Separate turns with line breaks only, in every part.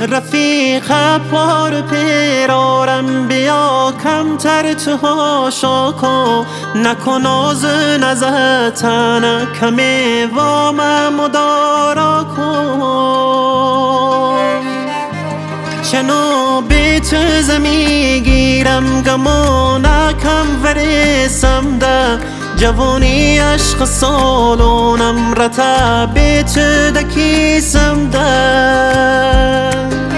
رفیق پار پیرارم بیا کمتر تو هاشا کن نکن آز نزتن کمی وام مدارا کن چنو بیت زمی گیرم گمانکم ورسم ده جوانی عشق سالونم رتا بیت دکیسم ده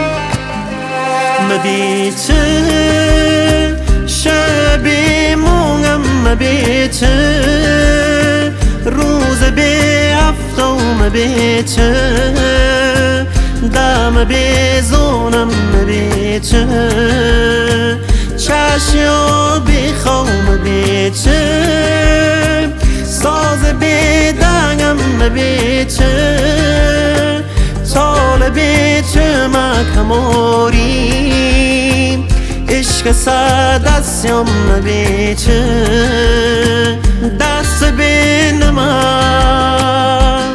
مبیت شبی مونم مبیت روز بی افتو مبیت دم بی زونم مبیت چشیو بی خوم بیت ساز بی دنگم بیت طال بیت مکموری عشق سدسیم بیت دست بینم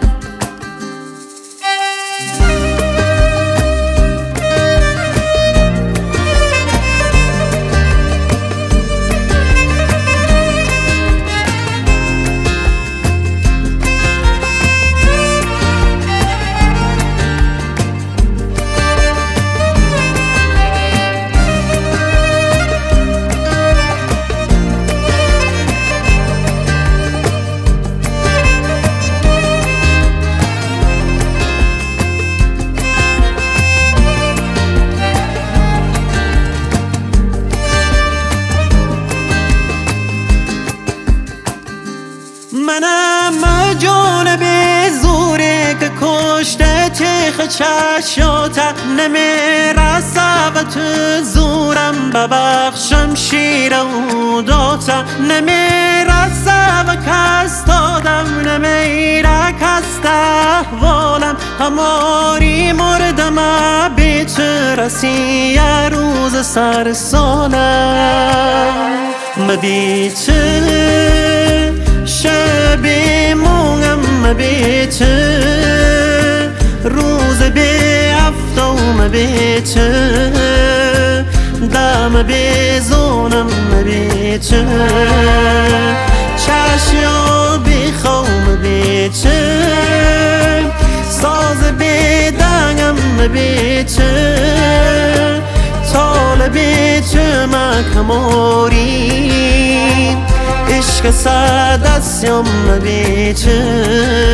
منم جان به زوره که کشته تیخ چشاته نمیرسه و تو زورم ببخشم شیر و داته نمیرسه و کس دادم نمیره کس تحوالم هماری مردم بیت رسی یه روز سر سالم مبیت شبی مونم مبیت روز بی افتو مبیت دم بی زونم مبیت چشیو بی خوم بیت ساز بی دنگم مبیت طال بیت مکموری عشق سدسیم بیت